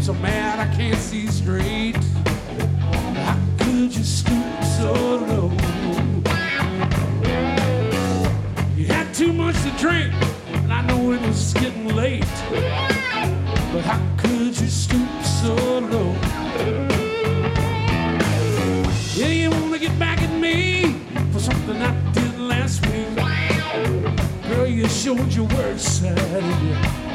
so mad I can't see straight. How could you stoop so low? You had too much to drink, and I know it was getting late. But how could you stoop so low? Yeah, you wanna get back at me for something I did last week. Girl, you showed your worst side.